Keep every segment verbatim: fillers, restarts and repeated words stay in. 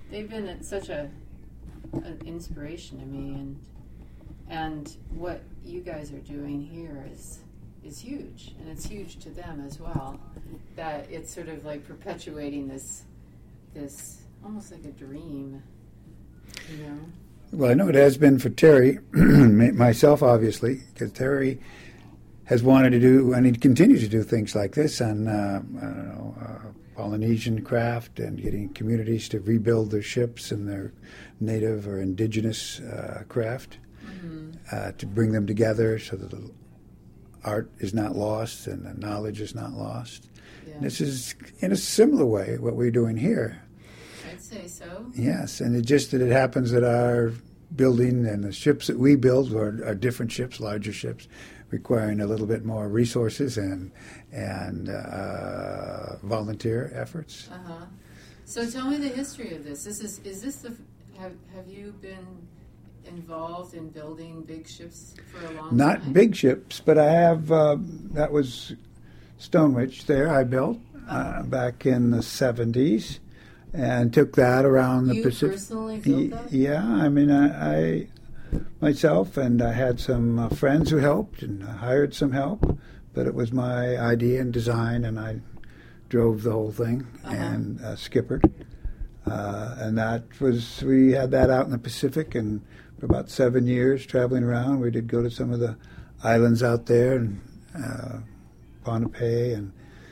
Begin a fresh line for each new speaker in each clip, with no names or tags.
they've been such a an inspiration to me, and and what you guys are doing here is is huge, and it's huge to them as well. That it's sort of like perpetuating this this almost like a dream, you know.
Well, I know it has been for Terry, myself, obviously, because Terry has wanted to do, and he continues to do things like this on, uh, I don't know, uh, Polynesian craft and getting communities to rebuild their ships and their native or indigenous uh, craft, mm-hmm. uh, to bring them together so that the art is not lost and the knowledge is not lost. Yeah. This is, in a similar way, what we're doing here.
I'd say so.
Yes, and it just that it happens that our building and the ships that we build are, are different ships, larger ships, requiring a little bit more resources and and uh, volunteer efforts.
Uh huh. So tell me the history of this. This is is this the have have you been involved in building big ships for a long
Not
time? Not
big ships, but I have. Uh, that was Stonewich. There, I built uh, uh, back in the seventies. And took that around the
you
Pacific.
You personally built that?
Yeah, I mean, I, I myself, and I had some uh, friends who helped, and I hired some help, but it was my idea and design, and I drove the whole thing uh-huh. and uh, skippered. Uh, and that was, we had that out in the Pacific, and for about seven years traveling around. We did go to some of the islands out there, and uh, Ponape, and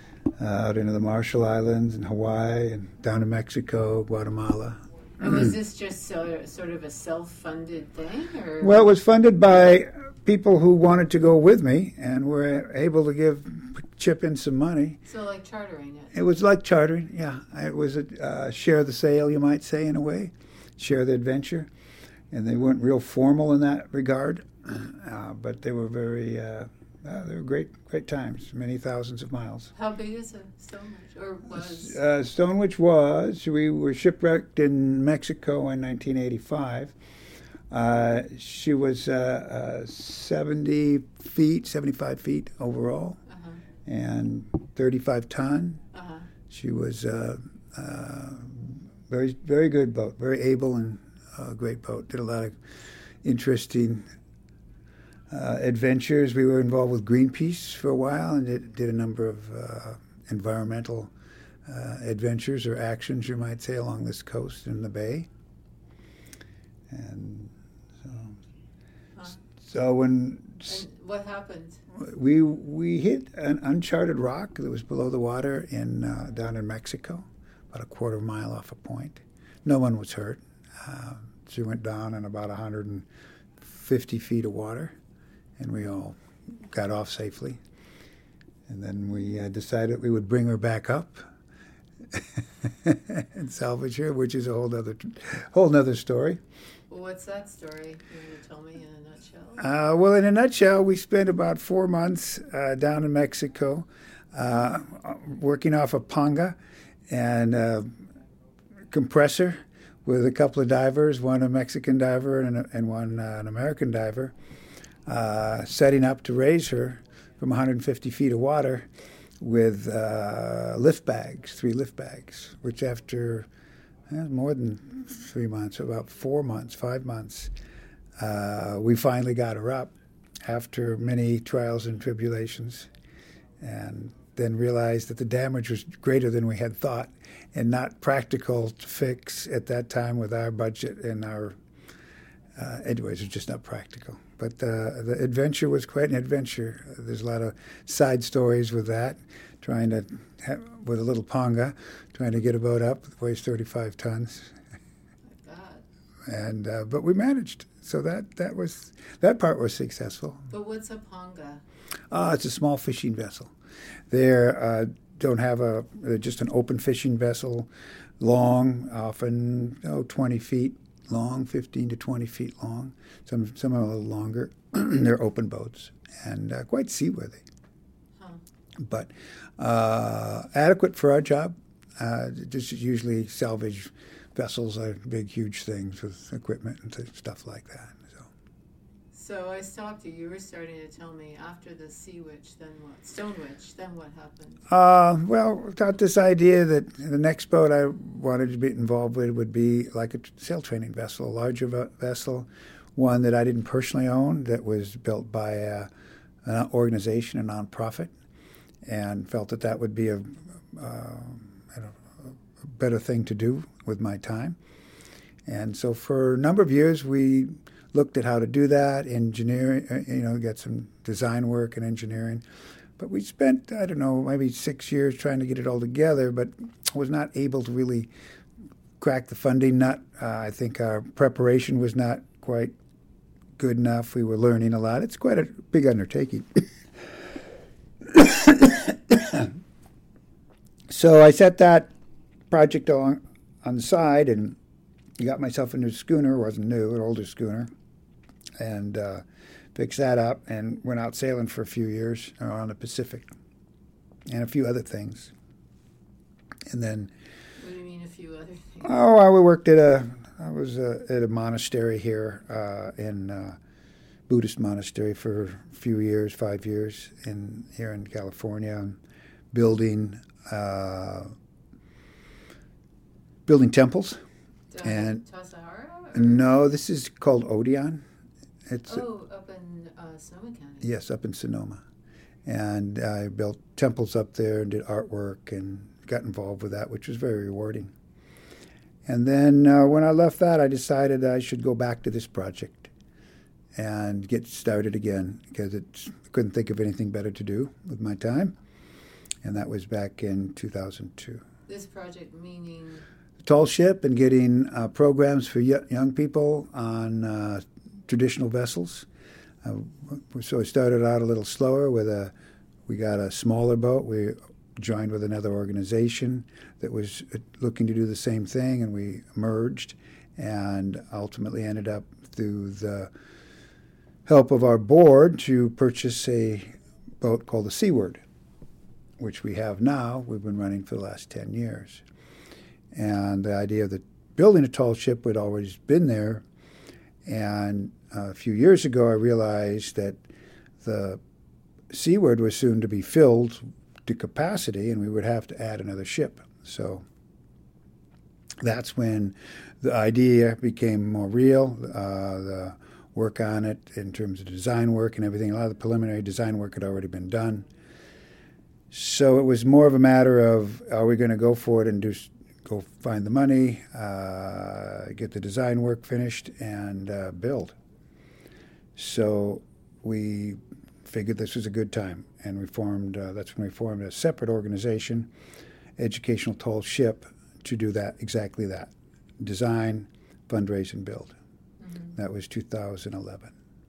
Uh, out into the Marshall Islands and Hawaii and down to Mexico, Guatemala.
And was this just so, sort of a self-funded thing? Or?
Well, it was funded by people who wanted to go with me and were able to give chip in some money.
So like chartering it?
It was like chartering, yeah. It was a uh, share the sale, you might say, in a way, share the adventure. And they weren't real formal in that regard, uh, but they were very... Uh, Uh, they were great, great times. Many thousands of miles.
How big is a Stonewich, or was?
Uh, Stonewich was. We were shipwrecked in Mexico in nineteen eighty-five. Uh, she was uh, uh, seventy feet, seventy-five feet overall, uh-huh. and thirty-five ton. Uh-huh. She was uh, uh, very, very good boat, very able and uh, great boat. Did a lot of interesting. Uh, adventures. We were involved with Greenpeace for a while and did, did a number of uh, environmental uh, adventures or actions, you might say, along this coast in the bay. And so, huh. so when
and what happened?
We we hit an uncharted rock that was below the water in uh, down in Mexico, about a quarter mile off a point. No one was hurt. Uh, she went down in about one hundred fifty feet of water. And we all got off safely. And then we uh, decided we would bring her back up and salvage her, which is a whole other, whole nother story.
Well, what's that story? You want to tell me in a nutshell?
Uh, well, in a nutshell, we spent about four months uh, down in Mexico uh, working off a panga and a compressor with a couple of divers, one a Mexican diver and, a, and one uh, an American diver. Uh, setting up to raise her from one hundred fifty feet of water with uh, lift bags, three lift bags, which after eh, more than three months, about four months, five months, uh, we finally got her up after many trials and tribulations, and then realized that the damage was greater than we had thought and not practical to fix at that time with our budget and our, uh, anyways, it was just not practical. But uh, the adventure was quite an adventure. There's a lot of side stories with that, trying to, have, with a little panga, trying to get a boat up that weighs thirty-five tons.
God.
And uh, but we managed. So that, that was that part was successful.
But what's a panga?
Uh, it's a small fishing vessel. They're uh, don't have a they're just an open fishing vessel, long, often oh, twenty feet. Long, fifteen to twenty feet long. Some some are a little longer. They're open boats and uh, quite seaworthy. Huh. But uh, adequate for our job. Uh, just usually salvage vessels are big, huge things with equipment and th- stuff like that. So.
So I stopped you. You were starting to tell me after the Sea Witch, then what? Stone Witch, then what happened?
Uh, well, got this idea that the next boat I wanted to be involved with would be like a sail training vessel, a larger vessel, one that I didn't personally own, that was built by a, an organization, a nonprofit, and felt that that would be a, uh, a better thing to do with my time. And so for a number of years, we looked at how to do that, engineering, you know, get some design work and engineering. But we spent, I don't know, maybe six years trying to get it all together, but was not able to really crack the funding nut. Uh, I think our preparation was not quite good enough. We were learning a lot. It's quite a big undertaking. So I set that project on, on the side and got myself a new schooner. It wasn't new, an older schooner. And uh, fixed that up and went out sailing for a few years around the Pacific and a few other things. And then...
What do you mean a few other things?
Oh, I worked at a... I was uh, at a monastery here uh, in... Uh, Buddhist monastery for a few years, five years, in here in California, building... Uh, building temples.
Down
and
Tassajara?
No, this is called Odeon. It's
oh, up in uh, Sonoma County.
Yes, up in Sonoma. And I built temples up there and did artwork and got involved with that, which was very rewarding. And then uh, when I left that, I decided I should go back to this project and get started again because it's, I couldn't think of anything better to do with my time. And that was back in two thousand two.
This project meaning?
Tall ship and getting uh, programs for y- young people on uh, traditional vessels. Uh, so we started out a little slower with a, we got a smaller boat. We joined with another organization that was looking to do the same thing, and we merged and ultimately ended up through the help of our board to purchase a boat called the Seaward, which we have now. We've been running for the last ten years. And the idea of the building a tall ship had always been there. And a few years ago, I realized that the Seaward was soon to be filled to capacity, and we would have to add another ship. So that's when the idea became more real. Uh, the work on it in terms of design work and everything, a lot of the preliminary design work had already been done. So it was more of a matter of, are we going to go for it and do go find the money, uh, get the design work finished, and uh, build. So we figured this was a good time, and we formed, uh, that's when we formed a separate organization, Educational Tall Ship, to do that, exactly that, design, fundraise, and build. Mm-hmm. That was two thousand eleven.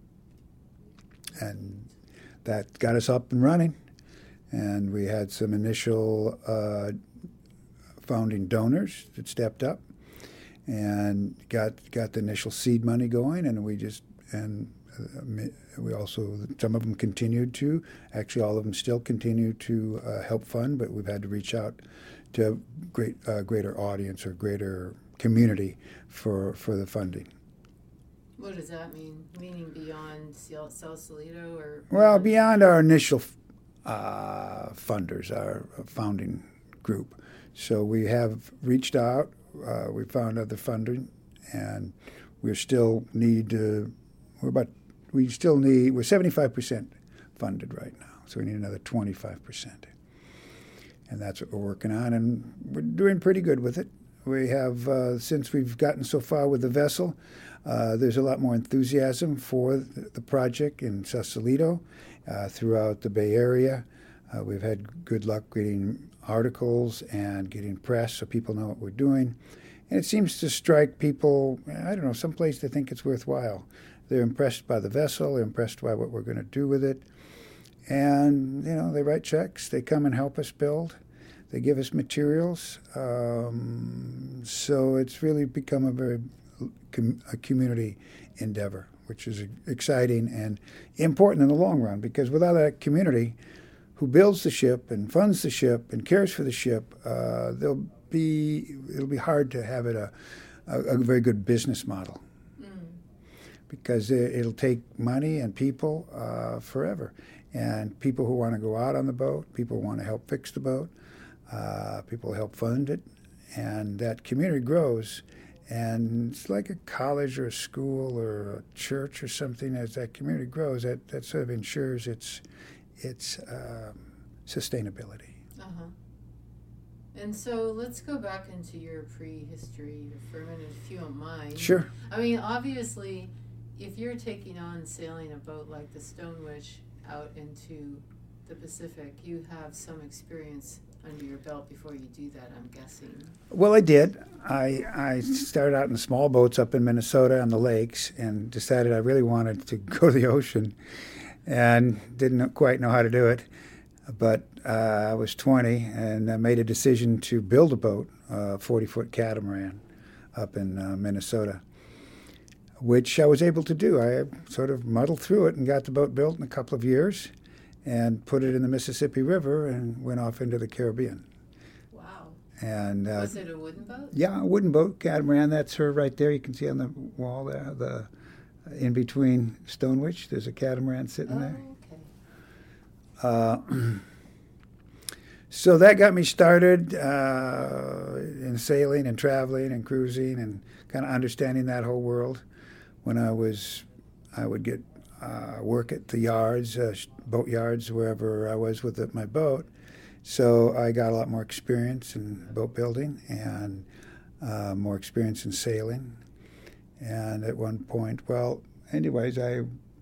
And that got us up and running, and we had some initial uh, founding donors that stepped up and got got the initial seed money going, and we just and uh, we also some of them continued to actually all of them still continue to uh, help fund, but we've had to reach out to a great uh, greater audience or greater community for for the funding.
What does that mean? Meaning beyond Sausalito or
well beyond our initial uh, funders, our founding group. So we have reached out, uh, we found other funding, and we still need to, we're about, we still need, we're seventy-five percent funded right now, so we need another twenty-five percent. And that's what we're working on, and we're doing pretty good with it. We have, uh, since we've gotten so far with the vessel, uh, there's a lot more enthusiasm for the project in Sausalito, uh, throughout the Bay Area. Uh, we've had good luck getting articles and getting press so people know what we're doing. And it seems to strike people, I don't know, someplace they think it's worthwhile. They're impressed by the vessel, they're impressed by what we're going to do with it. And, you know, they write checks, they come and help us build, they give us materials. Um, so it's really become a very com- a community endeavor, which is exciting and important in the long run, because without that community who builds the ship and funds the ship and cares for the ship, uh, there'll be it'll be hard to have it a, a, a very good business model. Mm. because it, it'll take money and people uh, forever. And people who want to go out on the boat, people who want to help fix the boat, uh, people help fund it, and that community grows. And it's like a college or a school or a church or something. As that community grows, that, that sort of ensures its its um, sustainability.
Uh-huh. And so let's go back into your prehistory for a minute, if you don't mind.
Sure.
I mean, obviously, if you're taking on sailing a boat like the Stonewitch out into the Pacific, you have some experience under your belt before you do that, I'm guessing.
Well, I did. I I started out in small boats up in Minnesota on the lakes and decided I really wanted to go to the ocean and didn't quite know how to do it. But uh, I was twenty and I made a decision to build a boat, a forty-foot catamaran up in uh, Minnesota, which I was able to do. I sort of muddled through it and got the boat built in a couple of years and put it in the Mississippi River and went off into the Caribbean.
Wow.
And uh,
was it a wooden boat?
Yeah, a wooden boat, catamaran. That's her right there. You can see on the wall there, the in between Stonewitch, there's a catamaran sitting
oh,
there.
Okay.
Uh, so that got me started uh, in sailing and traveling and cruising and kind of understanding that whole world. When I was, I would get uh, work at the yards, uh, boat yards, wherever I was with the, my boat. So I got a lot more experience in boat building and uh, more experience in sailing. And at one point, well, anyways, I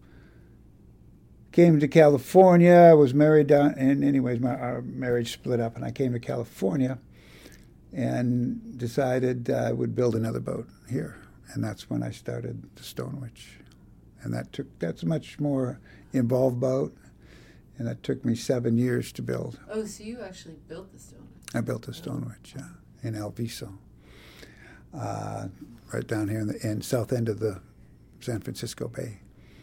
came to California. I was married down, and anyways, my our marriage split up, and I came to California and decided I would build another boat here. And that's when I started the Stonewitch. And that took that's a much more involved boat, and that took me seven years to build.
Oh, so you actually built the Stonewitch?
I built the Stonewitch, yeah, in El Viso, uh, right down here in the in south end of the San Francisco Bay.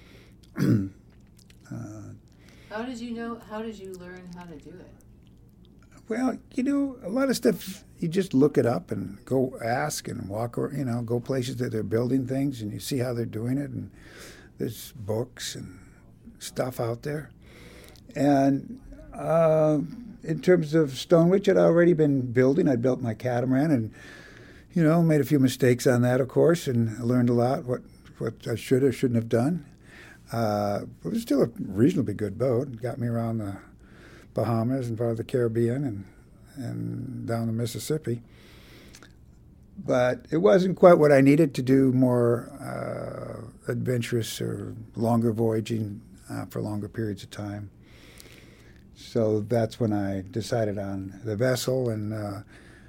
uh,
how did you know? How did you learn how to do it?
Well, you know, a lot of stuff, you just look it up and go ask and walk, or you know, go places that they're building things, and you see how they're doing it, and there's books and stuff out there. And uh, in terms of Stonewitch, I'd already been building. I'd built my catamaran and, you know, made a few mistakes on that, of course, and I learned a lot what, what I should or shouldn't have done. Uh, it was still a reasonably good boat. It got me around the Bahamas and part of the Caribbean and, and down the Mississippi. But it wasn't quite what I needed to do more uh, adventurous or longer voyaging uh, for longer periods of time. So that's when I decided on the vessel. And uh,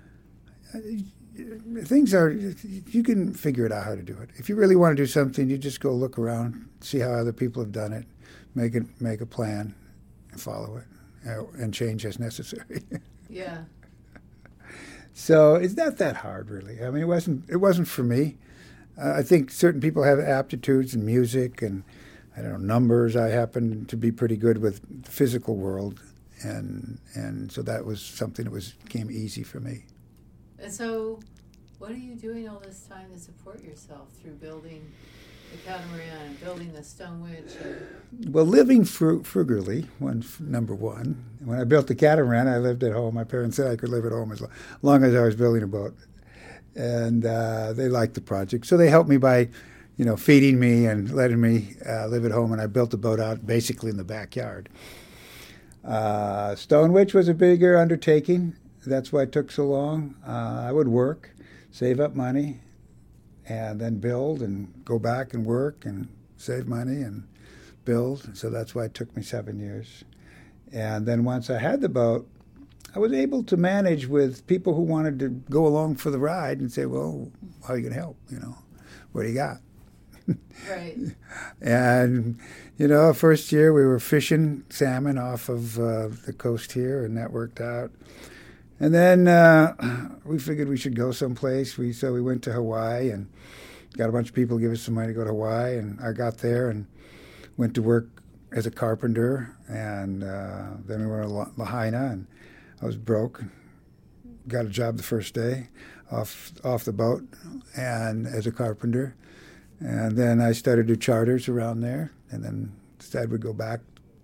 things are, you can figure it out how to do it. If you really want to do something, you just go look around, see how other people have done it, make it, make a plan, and follow it, uh, and change as necessary.
Yeah.
So it's not that hard, really. I mean, it wasn't. It wasn't for me. Uh, I think certain people have aptitudes in music and I don't know numbers. I happen to be pretty good with the physical world, and and so that was something that was came easy for me.
And so, what are you doing all this time to support yourself through building the catamaran and building the Stonewitch? And...
Well, living fru- frugally, one number one. When I built the catamaran, I lived at home. My parents said I could live at home as long as I was building a boat, and uh, they liked the project, so they helped me by, you know, feeding me and letting me uh, live at home. And I built the boat out basically in the backyard. Uh, Stonewitch was a bigger undertaking. That's why it took so long. Uh, I would work, save up money, and then build and go back and work and save money and build. So that's why it took me seven years. And then once I had the boat, I was able to manage with people who wanted to go along for the ride and say, well, how are you going to help? You know, what do you got?
Right.
And, you know, first year we were fishing salmon off of uh, the coast here, and that worked out. And then uh, we figured we should go someplace. We So we went to Hawaii and got a bunch of people to give us some money to go to Hawaii. And I got there and went to work as a carpenter. And uh, then we went to Lahaina, and I was broke. Got a job the first day off off the boat and as a carpenter. And then I started to do charters around there, and then decided we'd go back.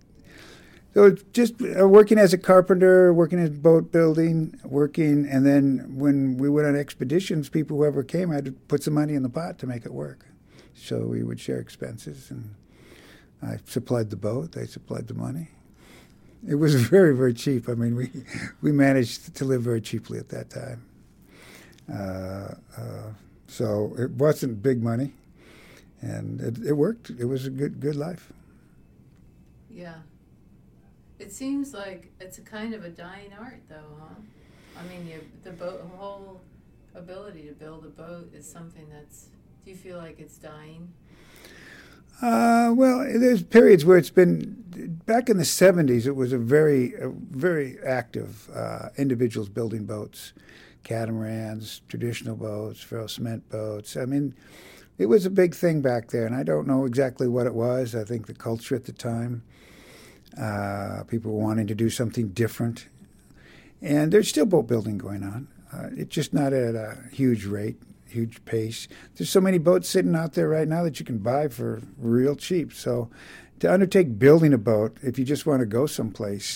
So just uh, working as a carpenter, working in boat building, working, and then when we went on expeditions, people, whoever came, had to put some money in the pot to make it work. So we would share expenses, and I supplied the boat, they supplied the money. It was very, very cheap. I mean, we we managed to live very cheaply at that time. Uh, uh, so it wasn't big money, and it, it worked. It was a good good life.
Yeah. It seems like it's a kind of a dying art, though, huh? I mean, you, the boat, whole ability to build a boat is something that's. Do you feel like it's dying?
Uh, well, there's periods where it's been. Back in the seventies, it was a very, a very active uh, individuals building boats, catamarans, traditional boats, ferro cement boats. I mean, it was a big thing back there, and I don't know exactly what it was. I think the culture at the time, uh, people wanting to do something different, and there's still boat building going on. Uh, it's just not at a huge rate. Huge pace. There's so many boats sitting out there right now that you can buy for real cheap. So to undertake building a boat, if you just want to go someplace,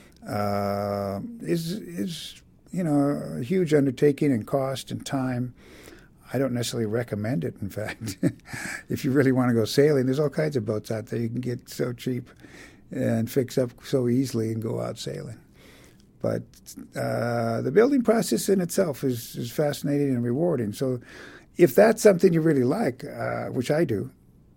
uh, is, is you know, a huge undertaking in cost and time. I don't necessarily recommend it, in fact. If you really want to go sailing, there's all kinds of boats out there you can get so cheap and fix up so easily and go out sailing. But uh, the building process in itself is, is fascinating and rewarding. So if that's something you really like, uh, which I do,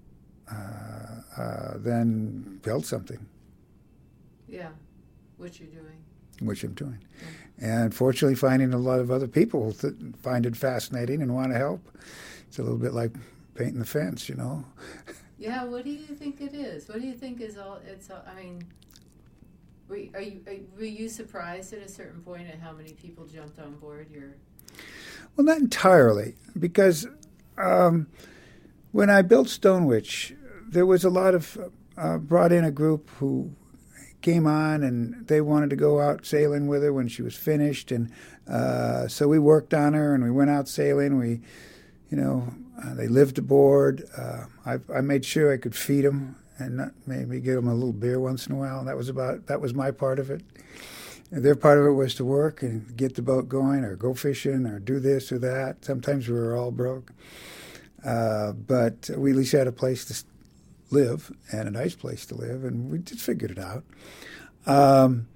uh, uh, then build something.
Yeah, which you're doing.
Which I'm doing.
Yeah.
And fortunately finding a lot of other people that find it fascinating and want to help. It's a little bit like painting the fence, you know.
Yeah, what do you think it is? What do you think is all, it's all, I mean... Were you, are you, were you surprised at a certain point at how many people jumped on board your...
Well, not entirely, because um, when I built Stonewitch, there was a lot of, uh, brought in a group who came on and they wanted to go out sailing with her when she was finished. And uh, so we worked on her and we went out sailing. We, you know, uh, they lived aboard. Uh, I, I made sure I could feed them and not maybe give them a little beer once in a while. That was about that was my part of it. And their part of it was to work and get the boat going, or go fishing, or do this or that. Sometimes we were all broke, uh, but we at least had a place to live and a nice place to live, and we just figured it out. Um,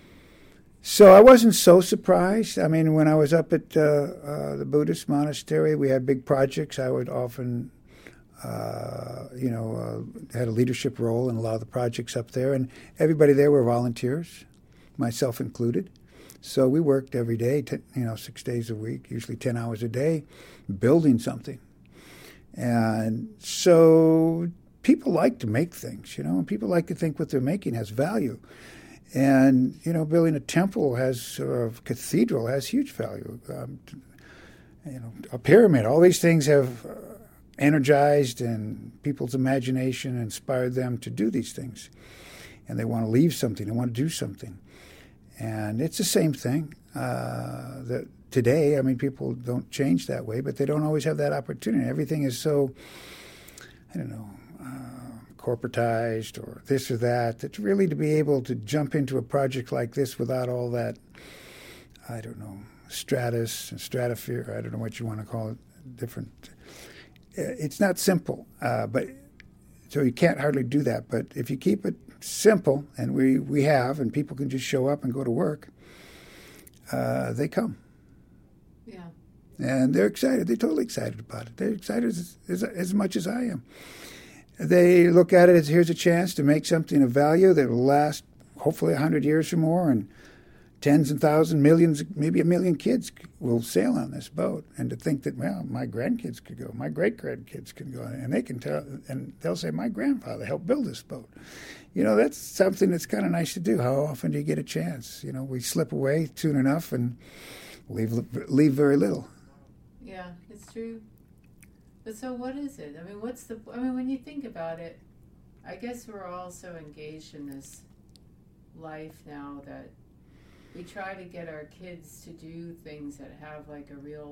so I wasn't so surprised. I mean, when I was up at uh, uh, the Buddhist monastery, we had big projects. I would often. Uh, you know, uh, had a leadership role in a lot of the projects up there, and everybody there were volunteers, myself included. So we worked every day, t- you know, six days a week, usually ten hours a day, building something. And so people like to make things, you know, and people like to think what they're making has value. And, you know, building a temple has, or a cathedral has huge value. Um, you know, a pyramid, all these things have... Uh, energized and people's imagination inspired them to do these things. And they want to leave something, they want to do something. And it's the same thing uh, that today, I mean, people don't change that way, but they don't always have that opportunity. Everything is so, I don't know, uh, corporatized or this or that, that really to be able to jump into a project like this without all that, I don't know, stratus and stratosphere, I don't know what you want to call it, different... It's not simple, uh, but so you can't hardly do that. But if you keep it simple, and we, we have, and people can just show up and go to work, uh, they come.
Yeah.
And they're excited. They're totally excited about it. They're excited as, as, as much as I am. They look at it as here's a chance to make something of value that will last hopefully one hundred years or more, and tens and thousands, millions, maybe a million kids will sail on this boat. And to think that, well, my grandkids could go, my great-grandkids can go, and they can tell, and they'll say, my grandfather helped build this boat. You know, that's something that's kind of nice to do. How often do you get a chance? You know, we slip away soon enough and leave leave very little.
Yeah, it's true. But so what is it? I mean, what's the, I mean, when you think about it, I guess we're all so engaged in this life now that we try to get our kids to do things that have like a real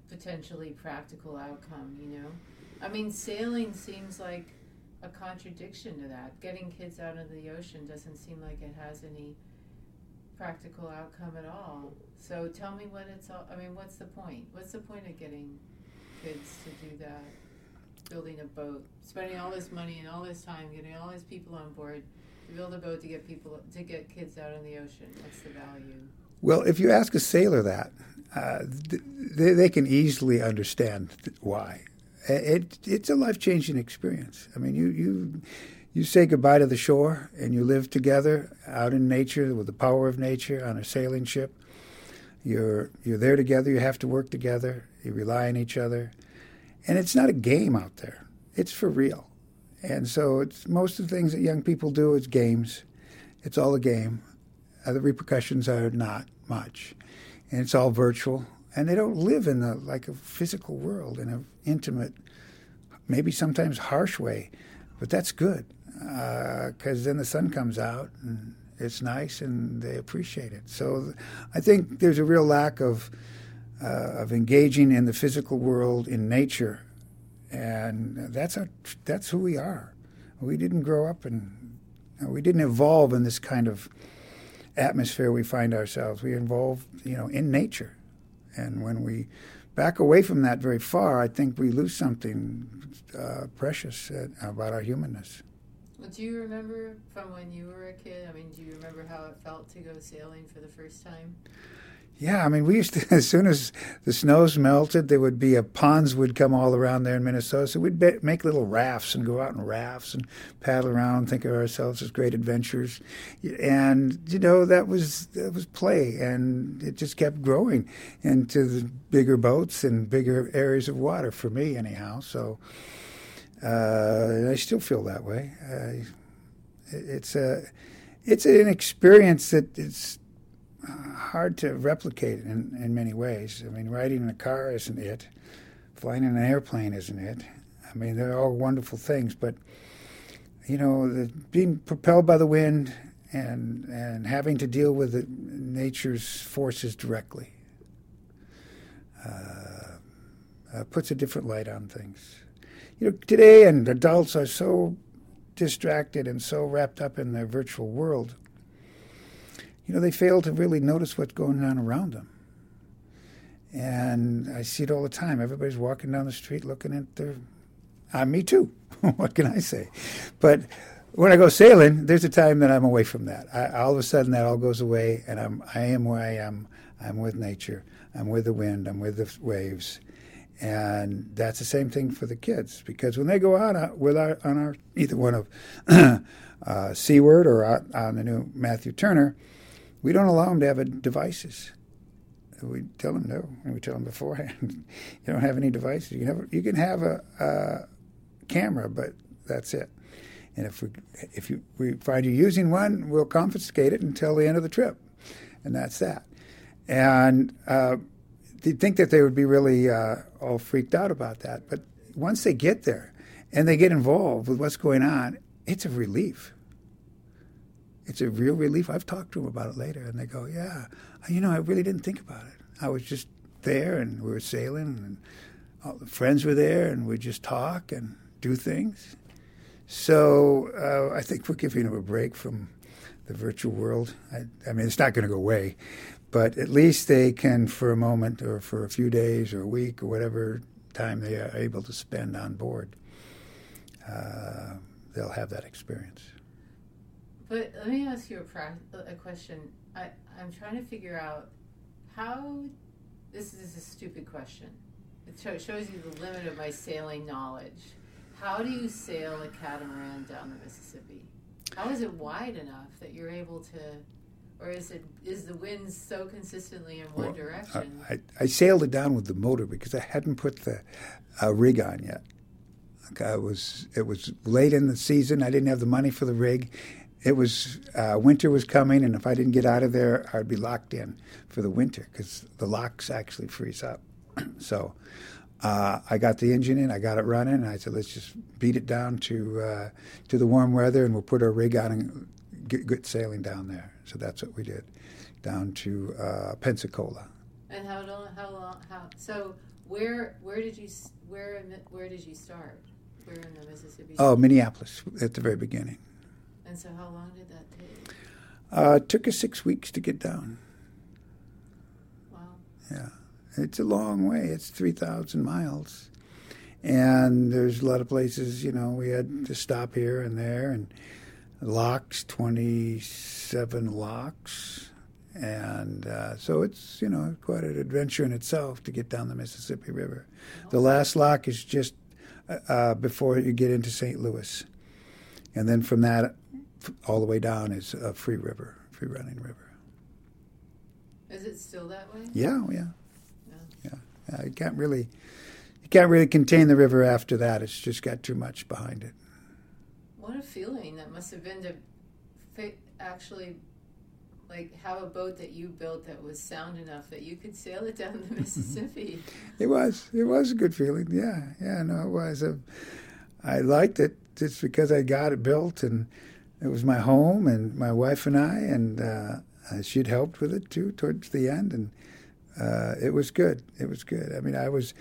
potentially practical outcome, you know? I mean, sailing seems like a contradiction to that. Getting kids out into the ocean doesn't seem like it has any practical outcome at all. So tell me what it's all, I mean, what's the point? What's the point of getting kids to do that? Building a boat, spending all this money and all this time, getting all these people on board to build a boat to get people, to get kids out in the ocean. What's the value?
Well, if you ask a sailor that, uh, they, they can easily understand why. It, it's a life-changing experience. I mean, you, you you say goodbye to the shore and you live together out in nature with the power of nature on a sailing ship. You're you're there together. You have to work together. You rely on each other, and it's not a game out there. It's for real. And so it's most of the things that young people do is games. It's all a game. Uh, the repercussions are not much, and it's all virtual. And they don't live in a, like a physical world, in an intimate, maybe sometimes harsh way. But that's good, because uh, then the sun comes out, and it's nice, and they appreciate it. So I think there's a real lack of uh, of engaging in the physical world, in nature, and that's our, that's who we are. We didn't grow up and we didn't evolve in this kind of atmosphere we find ourselves. We evolved, you know, in nature. And when we back away from that very far, I think we lose something uh, precious uh, about our humanness.
Well, do you remember from when you were a kid? I mean, do you remember how it felt to go sailing for the first time?
Yeah, I mean, we used to, as soon as the snows melted, there would be a ponds would come all around there in Minnesota. So we'd be, make little rafts and go out in rafts and paddle around, think of ourselves as great adventurers. And, you know, that was that was play. And it just kept growing into the bigger boats and bigger areas of water, for me anyhow. So uh, I still feel that way. Uh, it's, a, it's an experience that it's Uh, hard to replicate in, in many ways. I mean, riding in a car isn't it. Flying in an airplane isn't it. I mean, they're all wonderful things, but, you know, the, being propelled by the wind and and having to deal with the, nature's forces directly uh, uh, puts a different light on things. You know, today, and adults are so distracted and so wrapped up in their virtual world, you know, they fail to really notice what's going on around them. And I see it all the time. Everybody's walking down the street looking at their... Uh, me too. What can I say? But when I go sailing, there's a time that I'm away from that. I, all of a sudden, that all goes away, and I'm, I am where I am. I'm with nature. I'm with the wind. I'm with the waves. And that's the same thing for the kids, because when they go out uh, with our, on our either one of uh, Seaward or out on the new Matthew Turner, we don't allow them to have devices. We tell them no, and we tell them beforehand, you don't have any devices. You can have, you can have a, a camera, but that's it. And if we if you, we find you using one, we'll confiscate it until the end of the trip, and that's that. And uh, you'd think that they would be really uh, all freaked out about that, but once they get there and they get involved with what's going on, it's a relief. It's a real relief. I've talked to them about it later, and they go, yeah, you know, I really didn't think about it. I was just there, and we were sailing, and all the friends were there, and we just talk and do things. So uh, I think we're giving them a break from the virtual world. I, I mean, it's not going to go away, but at least they can, for a moment or for a few days or a week or whatever time they are able to spend on board, uh, they'll have that experience.
But let me ask you a, pra- a question. I, I'm trying to figure out how, this is a stupid question. It show, shows you the limit of my sailing knowledge. How do you sail a catamaran down the Mississippi? How is it wide enough that you're able to, or is it is the wind so consistently in one well, direction?
I, I sailed it down with the motor because I hadn't put the uh, rig on yet. I was, it was late in the season. I didn't have the money for the rig. It was, uh, winter was coming, and if I didn't get out of there, I'd be locked in for the winter because the locks actually freeze up. So uh, I got the engine in, I got it running, and I said, let's just beat it down to uh, to the warm weather, and we'll put our rig on and get good sailing down there. So that's what we did, down to uh, Pensacola.
And how long, how long, how, so where where did you s- where in the- where did you start? Where in the Mississippi?
Oh, Minneapolis at the very beginning.
And so, how long did that take?
Uh, it took us six weeks to get down.
Wow.
Yeah, it's a long way. It's three thousand miles. And there's a lot of places, you know, we had to stop here and there. And locks, twenty-seven locks. And uh, so it's, you know, quite an adventure in itself to get down the Mississippi River. The last lock is just uh, before you get into Saint Louis. And then from that all the way down is a free river, free running river.
Is it still that way?
Yeah, yeah.
Yeah.
Yeah. yeah you can't really... You can't really contain the river after that. It's just got too much behind it.
What a feeling that must have been to fa- actually, like, have a boat that you built that was sound enough that you could sail it down the Mississippi.
It was. It was a good feeling. Yeah, yeah. No, it was. A, I liked it just because I got it built, and it was my home, and my wife and I, and uh, she'd helped with it too towards the end, and uh, it was good. It was good. I mean, I was.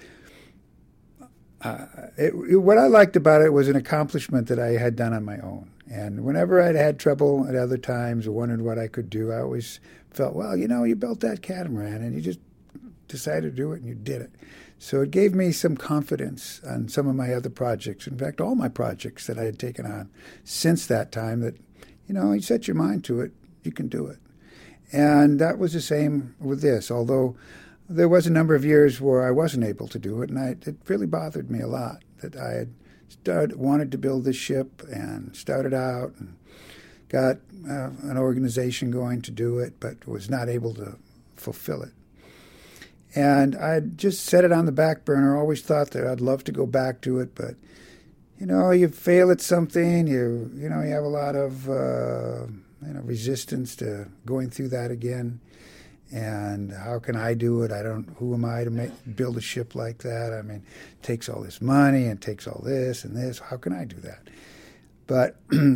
Uh, it, it, what I liked about it was an accomplishment that I had done on my own. And whenever I'd had trouble at other times or wondered what I could do, I always felt, well, you know, you built that catamaran and you just decided to do it and you did it. So it gave me some confidence on some of my other projects. In fact, all my projects that I had taken on since that time that, you know, you set your mind to it, you can do it. And that was the same with this, although there was a number of years where I wasn't able to do it, and I, it really bothered me a lot that I had started, wanted to build this ship and started out and got uh, an organization going to do it, but was not able to fulfill it. And I just set it on the back burner, always thought that I'd love to go back to it, but, you know, you fail at something, you you know, you have a lot of uh, you know resistance to going through that again. And how can I do it? I don't. Who am I to make, build a ship like that? I mean, it takes all this money and takes all this and this. How can I do that? But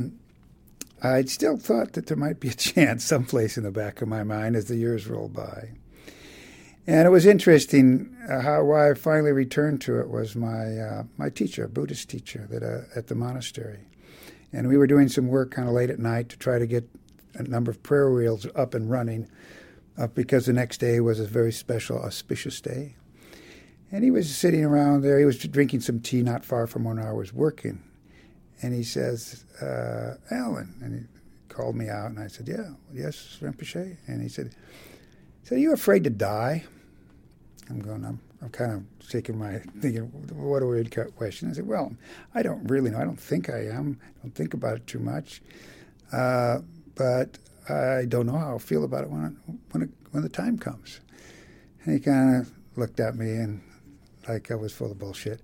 I still thought that there might be a chance someplace in the back of my mind as the years rolled by. And it was interesting uh, how why I finally returned to it was my uh, my teacher, a Buddhist teacher, that uh, at the monastery, and we were doing some work kind of late at night to try to get a number of prayer wheels up and running. Uh, because the next day was a very special, auspicious day. And he was sitting around there. He was drinking some tea not far from when I was working. And he says, uh, Alan, and he called me out, and I said, yeah, yes, Rinpoche. And he said, so are you afraid to die? I'm going, I'm, I'm kind of shaking my, thinking, what a weird question. I said, well, I don't really know. I don't think I am. I don't think about it too much. Uh, but I don't know how I'll feel about it when when, it, when the time comes. And he kind of looked at me and like I was full of bullshit.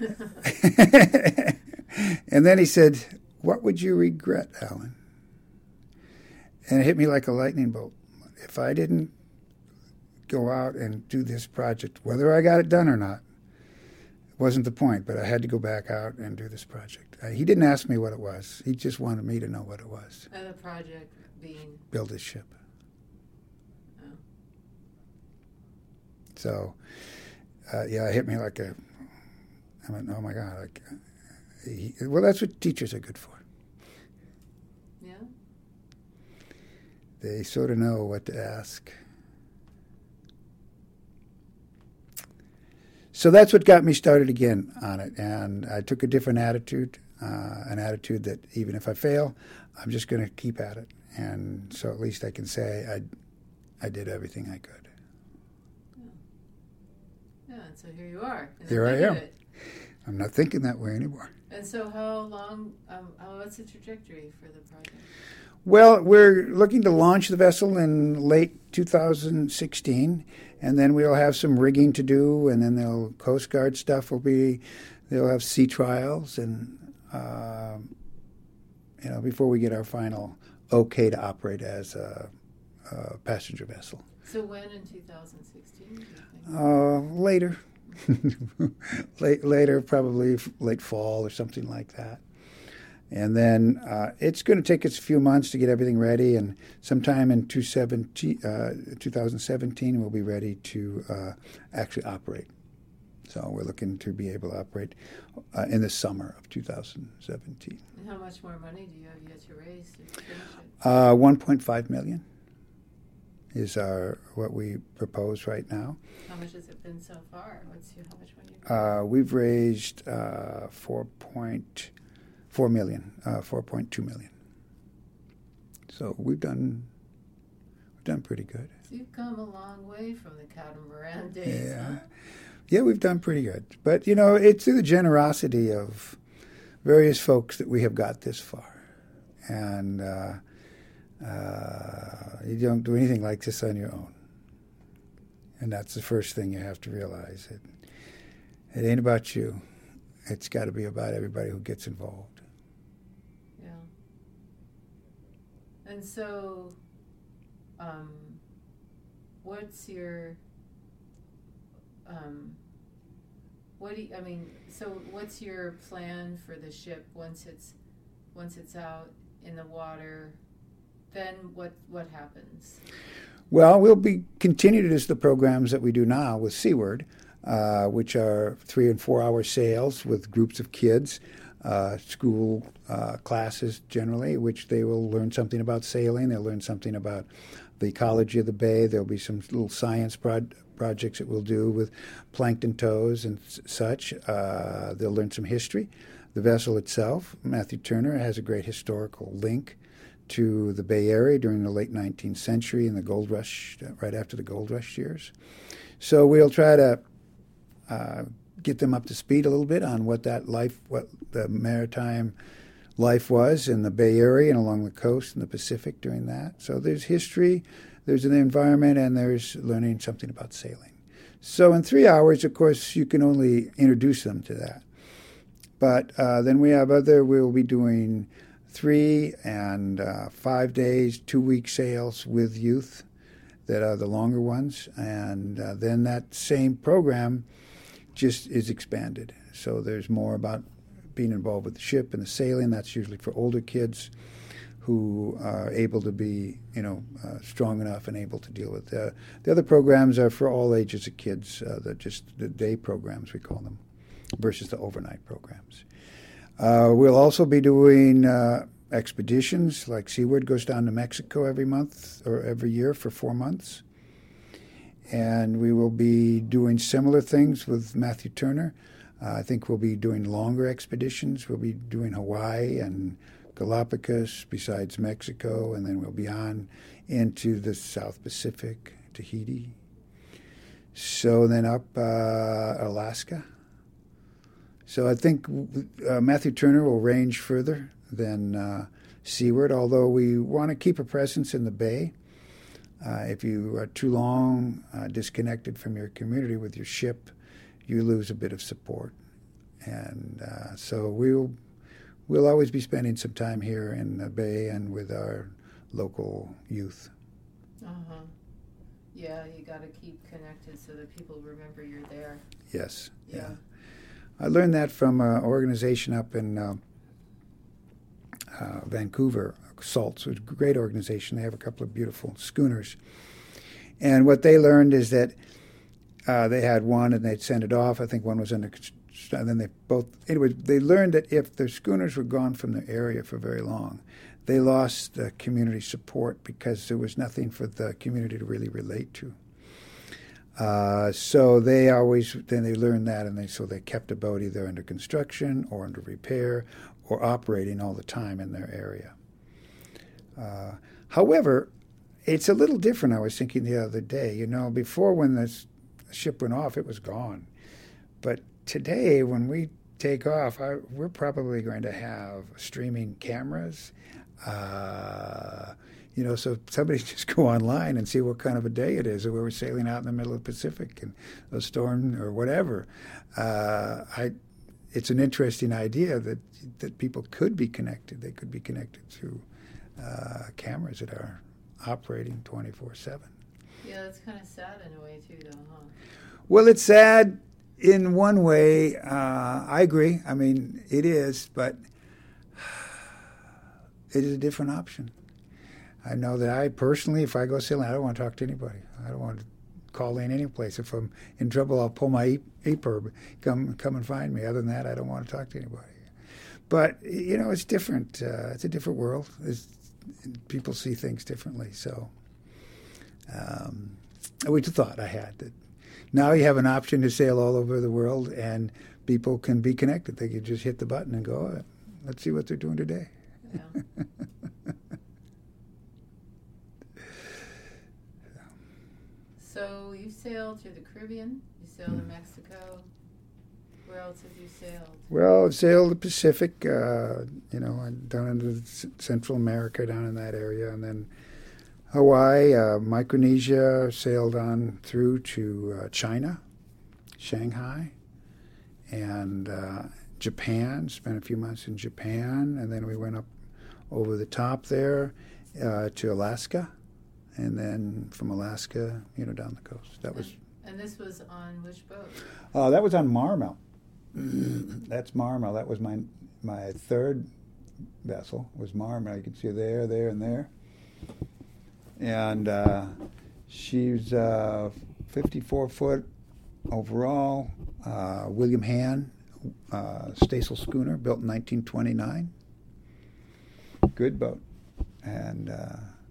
And then he said, what would you regret, Alan? And it hit me like a lightning bolt. If I didn't go out and do this project, whether I got it done or not, wasn't the point, but I had to go back out and do this project. Uh, he didn't ask me what it was. He just wanted me to know what it was.
And the project being?
Build his ship.
Oh.
So, uh, yeah, it hit me like a, I went, oh my God. Like, he, well, that's what teachers are good for.
Yeah?
They sort of know what to ask. So that's what got me started again on it. And I took a different attitude, uh, an attitude that even if I fail, I'm just going to keep at it. And so at least I can say I, I did everything I could.
Yeah, yeah, and so here you are.
Here I am. I'm not thinking that way anymore.
And so how long, um, how, what's the trajectory for the project?
Well, we're looking to launch the vessel in late two thousand sixteen, and then we'll have some rigging to do, and then they'll Coast Guard stuff will be, they'll have sea trials, and uh, you know, before we get our final okay to operate as a, a passenger vessel.
So when in two thousand sixteen? Do you think?
Uh, later, late later, probably late fall or something like that. And then uh, it's going to take us a few months to get everything ready, and sometime in two thousand seventeen we'll be ready to uh, actually operate. So we're looking to be able to operate uh, in the summer of two thousand seventeen.
And how much more money do you have yet to raise to finish it?
Uh, one point five million is our what we propose right now.
How much has it been so far? What's your, how much money?
Uh, we've raised uh, four point four million, uh, four point two million. So we've done we've done pretty good.
So you've come a long way from the catamaran days.
Yeah.
Huh?
Yeah, we've done pretty good. But, you know, it's through the generosity of various folks that we have got this far. And uh, uh, you don't do anything like this on your own. And that's the first thing you have to realize. It, it ain't about you. It's got to be about everybody who gets involved.
Yeah. And so, um, what's your... Um, what do you, I mean? So, what's your plan for the ship once it's once it's out in the water? Then what what happens?
Well, we'll be continue to do the programs that we do now with Seaward, uh, which are three and four hour sails with groups of kids, uh, school uh, classes generally, which they will learn something about sailing. They'll learn something about the ecology of the bay. There'll be some little science prod. projects that we'll do with plankton tows and such. Uh, they'll learn some history. The vessel itself, Matthew Turner, has a great historical link to the Bay Area during the late nineteenth century and the gold rush, right after the gold rush years. So we'll try to uh, get them up to speed a little bit on what that life, what the maritime life was in the Bay Area and along the coast in the Pacific during that. So there's history, there's an environment, and there's learning something about sailing. So in three hours, of course, you can only introduce them to that. But uh, then we have other, we'll be doing three and uh, five days, two-week sails with youth that are the longer ones. And uh, then that same program just is expanded. So there's more about being involved with the ship and the sailing. That's usually for older kids who are able to be, you know, uh, strong enough and able to deal with uh, the other programs are for all ages of kids. Uh, the just the day programs we call them, versus the overnight programs. Uh, we'll also be doing uh, expeditions. Like Seaward goes down to Mexico every month or every year for four months, and we will be doing similar things with Matthew Turner. Uh, I think we'll be doing longer expeditions. We'll be doing Hawaii and Galapagos, besides Mexico, and then we'll be on into the South Pacific, Tahiti. So then up uh, Alaska. So I think uh, Matthew Turner will range further than uh, Seaward, although we want to keep a presence in the Bay. Uh, if you are too long uh, disconnected from your community with your ship, you lose a bit of support. And uh, so we'll We'll always be spending some time here in the Bay and with our local youth.
Uh-huh. Yeah, you got to keep connected so that people remember you're there.
Yes.
Yeah.
yeah. I learned that from an organization up in uh, uh, Vancouver, Salts. It's a great organization. They have a couple of beautiful schooners. And what they learned is that uh, they had one and they'd send it off. I think one was under construction. And then they both, anyway, they learned that if the schooners were gone from the area for very long, they lost the community support because there was nothing for the community to really relate to. Uh, so they always, then they learned that, and they so they kept a boat either under construction or under repair or operating all the time in their area. Uh, however, it's a little different. I was thinking the other day, you know, before when this ship went off, it was gone. But today, when we take off, I, we're probably going to have streaming cameras. Uh, you know, so somebody just go online and see what kind of a day it is, or we were sailing out in the middle of the Pacific and a storm or whatever. Uh, I, it's an interesting idea that that people could be connected. They could be connected through uh, cameras that are operating twenty-four seven.
Yeah, that's kind of sad in a way too, though, huh?
Well, it's sad. In one way, uh, I agree. I mean, it is, but it is a different option. I know that I personally, if I go sailing, I don't want to talk to anybody. I don't want to call in any place. If I'm in trouble, I'll pull my E P I R B. Come, come and find me. Other than that, I don't want to talk to anybody. But you know, it's different. Uh, it's a different world. It's, people see things differently. So, um, we thought I had that. Now you have an option to sail all over the world, and people can be connected. They can just hit the button and go, oh, let's see what they're doing today.
Yeah. So you sailed to the Caribbean, you sailed mm. to Mexico. Where else have you sailed?
Well, I've sailed the Pacific, uh, you know, down into Central America, down in that area, and then Hawaii, uh, Micronesia, sailed on through to uh, China, Shanghai, and uh, Japan, spent a few months in Japan, and then we went up over the top there uh, to Alaska, and then from Alaska, you know, down the coast. That was.
And this was on which boat?
Uh, that was on Marmel. That's Marmel. That was my my third vessel. Was Marmel. You can see there, there, and there. And uh, she's uh, fifty-four foot overall. Uh, William Hann, uh, staysail schooner, built in nineteen twenty-nine. Good boat. And uh,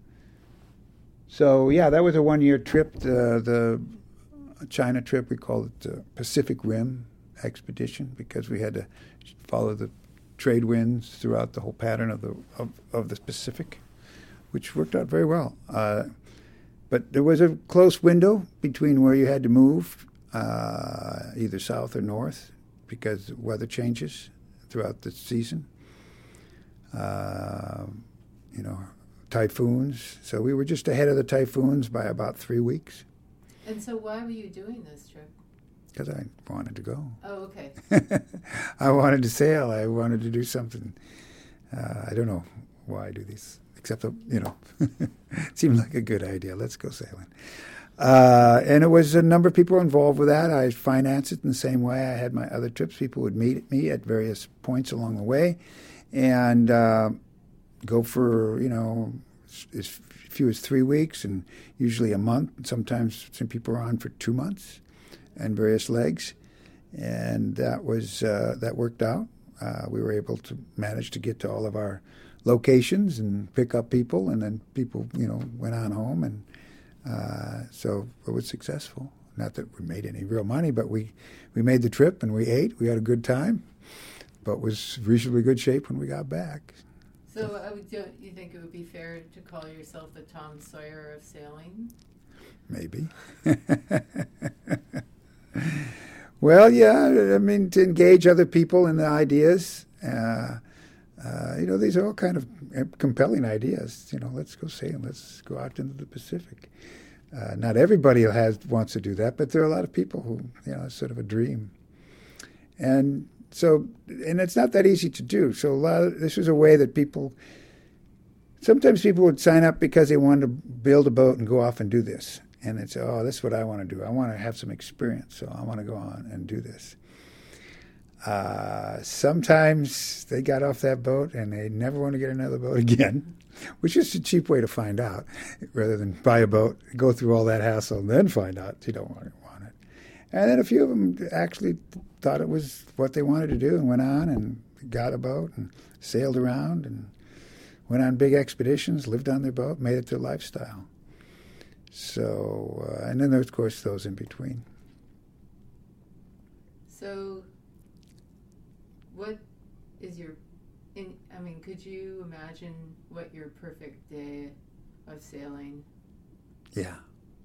so, yeah, that was a one-year trip. The, the China trip, we called it the Pacific Rim Expedition because we had to follow the trade winds throughout the whole pattern of the of, of the Pacific, which worked out very well. Uh, but there was a close window between where you had to move, uh, either south or north, because weather changes throughout the season. Uh, you know, typhoons. So we were just ahead of the typhoons by about three weeks.
And so why were you doing this trip?
Because I wanted to go.
Oh, okay.
I wanted to sail. I wanted to do something. Uh, I don't know why I do these, except, you know, it seemed like a good idea. Let's go sailing. Uh, and it was a number of people involved with that. I financed it in the same way I had my other trips. People would meet me at various points along the way and uh, go for, you know, as few as three weeks and usually a month. Sometimes some people are on for two months and various legs. And that was uh, that worked out. Uh, we were able to manage to get to all of our locations and pick up people, and then people, you know, went on home. And uh, so it was successful. Not that we made any real money, but we, we made the trip and we ate. We had a good time, but was reasonably good shape when we got back.
So uh, do you think it would be fair to call yourself the Tom Sawyer of sailing?
Maybe. Well, yeah, I mean, to engage other people in the ideas. Uh, uh, you know, these are all kind of compelling ideas. You know, let's go sailing. Let's go out into the Pacific. Uh, not everybody has wants to do that, but there are a lot of people who, you know, it's sort of a dream. And so, and it's not that easy to do. So a lot of, this was a way that people, sometimes people would sign up because they wanted to build a boat and go off and do this. And they'd say, oh, this is what I want to do. I want to have some experience, so I want to go on and do this. Uh, sometimes they got off that boat and they never want to get another boat again, which is a cheap way to find out, rather than buy a boat, go through all that hassle, and then find out you don't want it. And then a few of them actually thought it was what they wanted to do and went on and got a boat and sailed around and went on big expeditions, lived on their boat, made it their lifestyle. So, uh, and then there's, of course, those in between.
So, what is your, in, I mean, could you imagine what your perfect day of sailing?
Yeah.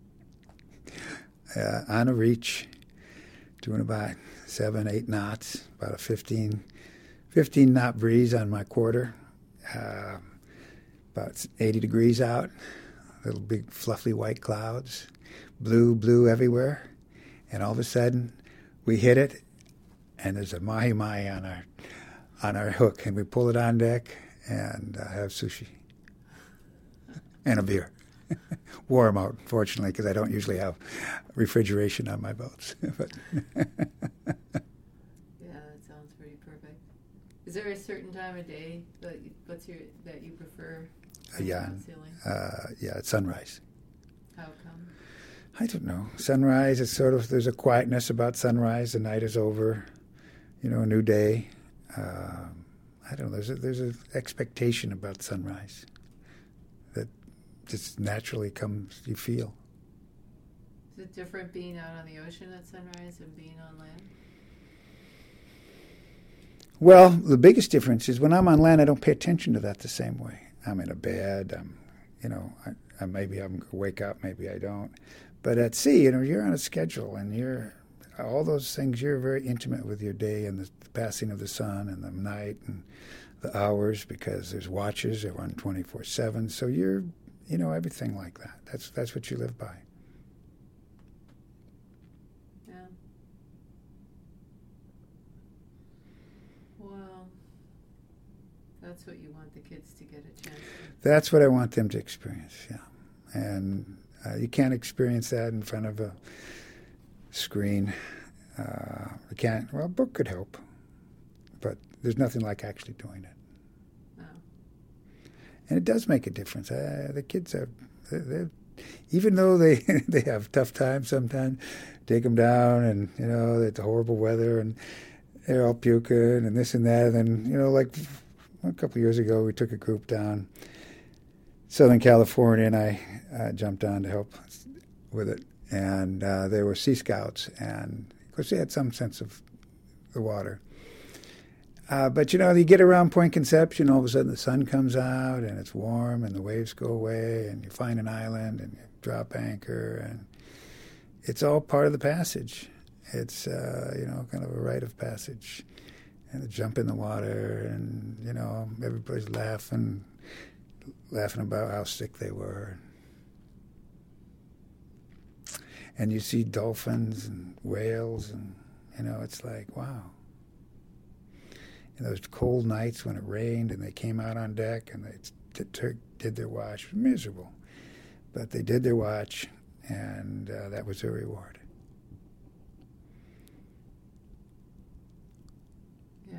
Uh, on a reach, doing about seven, eight knots, about a fifteen, fifteen knot breeze on my quarter, uh, about eighty degrees out, little big fluffy white clouds, blue, blue everywhere, and all of a sudden we hit it, and there's a mahi-mahi on our on our hook, and we pull it on deck and uh, have sushi and a beer. Warm out, fortunately, because I don't usually have refrigeration on my boats. But
yeah, that sounds pretty perfect. Is there a certain time of day that you, what's your that you prefer?
Uh, yeah, uh, yeah, it's sunrise.
How come?
I don't know. Sunrise is sort of, there's a quietness about sunrise. The night is over, you know, a new day. Uh, I don't know. There's a, there's an expectation about sunrise that just naturally comes, you feel.
Is it different being out on the ocean at sunrise and being on land?
Well, the biggest difference is when I'm on land, I don't pay attention to that the same way. I'm in a bed. I'm, you know, I, I maybe I'm wake up, maybe I don't. But at sea, you know, you're on a schedule, and you're all those things. You're very intimate with your day and the, the passing of the sun and the night and the hours, because there's watches that run twenty-four seven. So you're, you know, everything like that. That's that's what you live by.
Yeah. Well, that's what you want the kids to get a chance to.
That's what I want them to experience. Yeah, and. Uh, you can't experience that in front of a screen. Uh, you can't. Well, a book could help, but there's nothing like actually doing it.
No.
And it does make a difference. Uh, the kids are, they're, they're, even though they they have tough times sometimes, take them down, and you know it's horrible weather, and they're all puking and this and that. And then you know, like a couple of years ago, we took a group down Southern California, and I uh, jumped on to help with it. And uh, they were Sea Scouts, and of course they had some sense of the water. Uh, but you know, you get around Point Conception, all of a sudden the sun comes out, and it's warm, and the waves go away, and you find an island, and you drop anchor, and it's all part of the passage. It's uh, you know, kind of a rite of passage, and a jump in the water, and you know, everybody's laughing. laughing about how sick they were. And you see dolphins and whales, and, you know, it's like, wow. And those cold nights when it rained and they came out on deck and they t- did their watch, it was miserable. But they did their watch, and uh, that was their reward.
Yeah.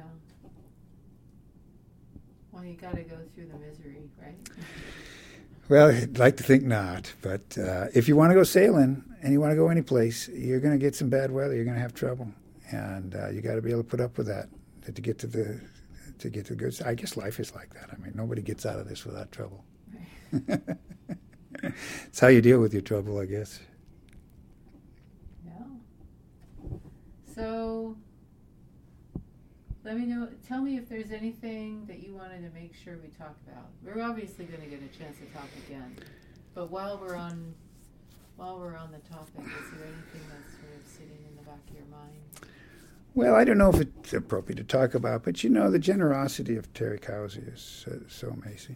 Well, you got to go through the misery, right?
Well, I'd like to think not, but uh, if you want to go sailing and you want to go any place, you're going to get some bad weather. You're going to have trouble, and uh, you got to be able to put up with that to get to the to get to the good. I guess life is like that. I mean, nobody gets out of this without trouble. Right. It's how you deal with your trouble, I guess.
Yeah. So. Let me know. Tell me if there's anything that you wanted to make sure we talk about. We're obviously going to get a chance to talk again, but while we're on, while we're on the topic, is there anything that's sort of sitting in the back of your mind?
Well, I don't know if it's appropriate to talk about, but you know, the generosity of Terry Cowsey is uh, so amazing.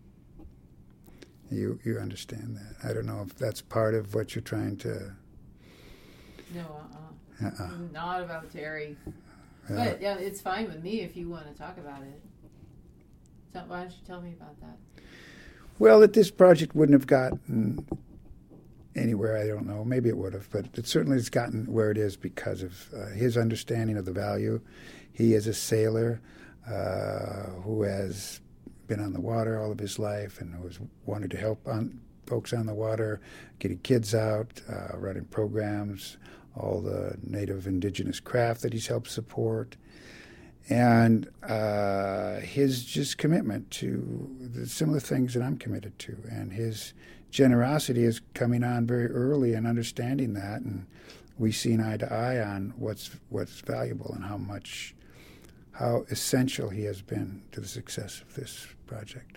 You you understand that? I don't know if that's part of what you're trying to.
No, uh, uh-uh. uh-uh. Not about Terry.
Uh,
but yeah, it's fine with me if you want to talk about it. So why don't you tell me about that?
Well, that this project wouldn't have gotten anywhere, I don't know. Maybe it would have, but it certainly has gotten where it is because of uh, his understanding of the value. He is a sailor uh, who has been on the water all of his life and who has wanted to help on folks on the water, getting kids out, uh, running programs, all the native indigenous craft that he's helped support, and uh, his just commitment to the similar things that I'm committed to, and his generosity is coming on very early and understanding that, and we've seen eye to eye on what's what's valuable and how much, how essential he has been to the success of this project.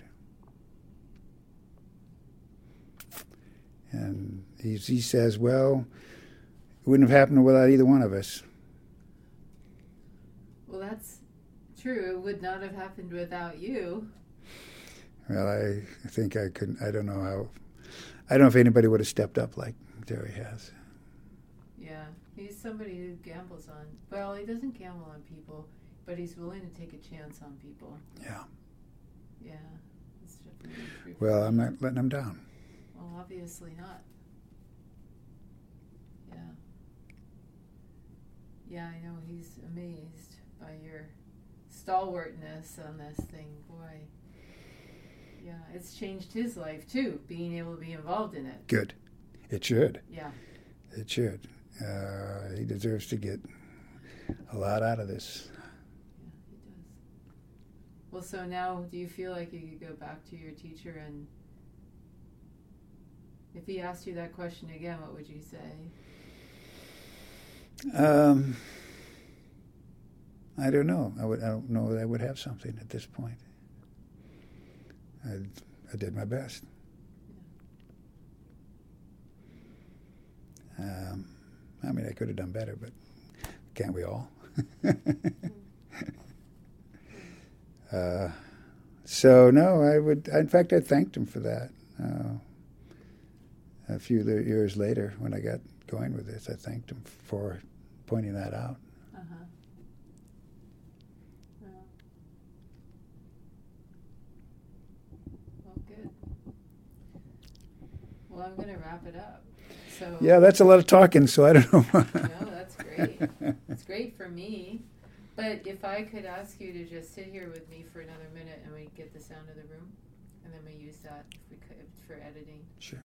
And he, he says, well, it wouldn't have happened without either one of us.
Well, that's true. It would not have happened without you.
Well, I, I think I couldn't. I don't know how. I don't know if anybody would have stepped up like Terry has.
Yeah, he's somebody who gambles on. Well, he doesn't gamble on people, but he's willing to take a chance on people.
Yeah.
Yeah, that's definitely true.
Well, I'm not letting him down.
Well, obviously not. Yeah. Yeah, I know he's amazed by your stalwartness on this thing. Boy. Yeah, it's changed his life, too, being able to be involved in it.
Good. It should.
Yeah.
It should. Uh, he deserves to get a lot out of this.
Yeah, he does. Well, so now do you feel like you could go back to your teacher and if he asked you that question again, what would you say?
Um, I don't know. I would. I don't know that I would have something at this point. I, I did my best. Um, I mean, I could have done better, but can't we all? uh, so no, I would. In fact, I thanked him for that. Uh, a few years later, when I got going with this, I thanked him for pointing that out.
Uh-huh. Well, well, good. Well, I'm going to wrap it up. So
Yeah, that's a lot of talking, so I don't know.
no, that's great. It's great for me. But if I could ask you to just sit here with me for another minute and we get the sound of the room, and then we use that if we could for editing.
Sure.